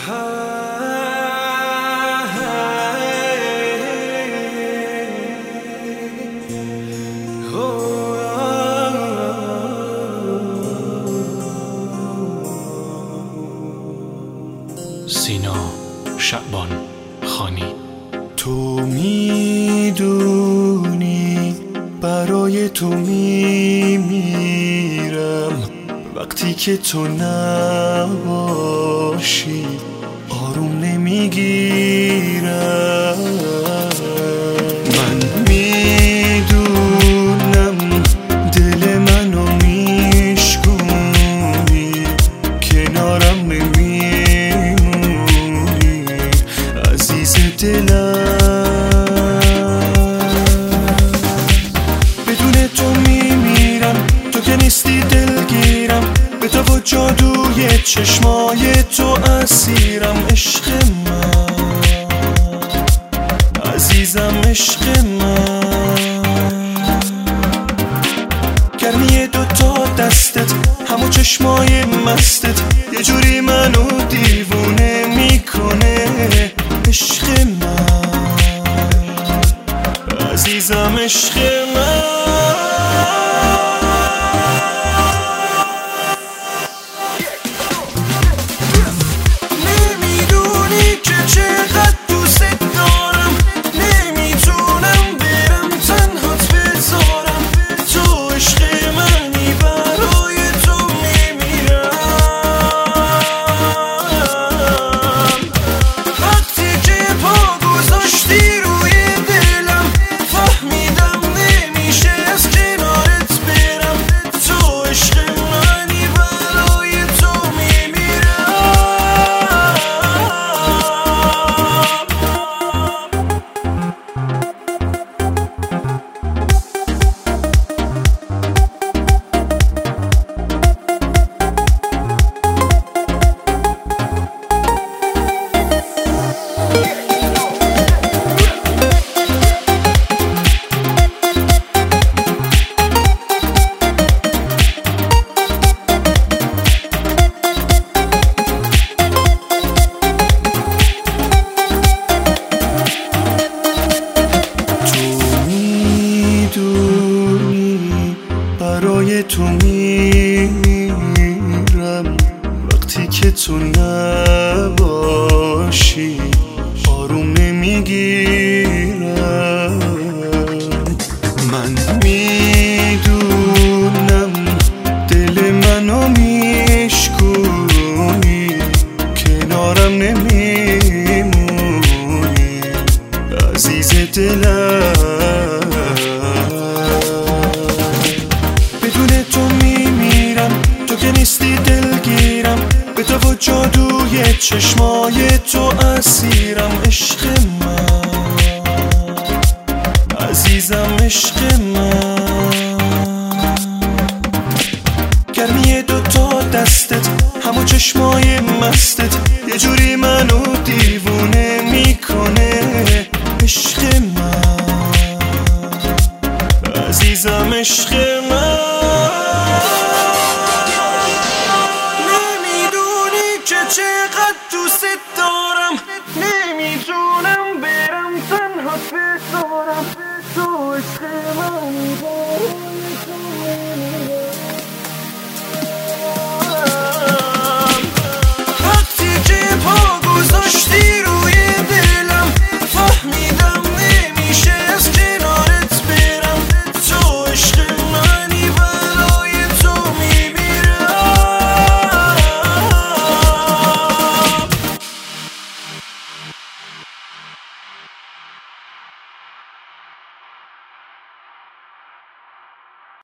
سینا شعبان خانی. تو میدونی برای تو میمیرم، وقتی که تو نباشی آروم نمیگیرم. من میدونم دل منو میشکونی، کنارم نمیمونی عزیز دلم. بدون تو میمیرم، تو که نیستی دلگیرم، به تو و جادوی چشمای تو اسیرم. عشق من عزیزم، عشق من، گرمی دوتا دستت، همو چشمای مستت، یه جوری منو دیوونه میکنه. عشق من عزیزم، عشق من. برای تو میمیرم، وقتی که تو نباشی آروم نمیگیرم. من میدونم دل منو میشکونی، کنارم نمیمونی عزیز دلم. نیستی دلگیرم، به تو و جادوی چشمای تو اسیرم. عشق من عزیزم، عشق من، گرمی دوتا دستت، همو چشمای مستت، یه جوری منو دیوونه میکنه. عشق من عزیزم، عشق من.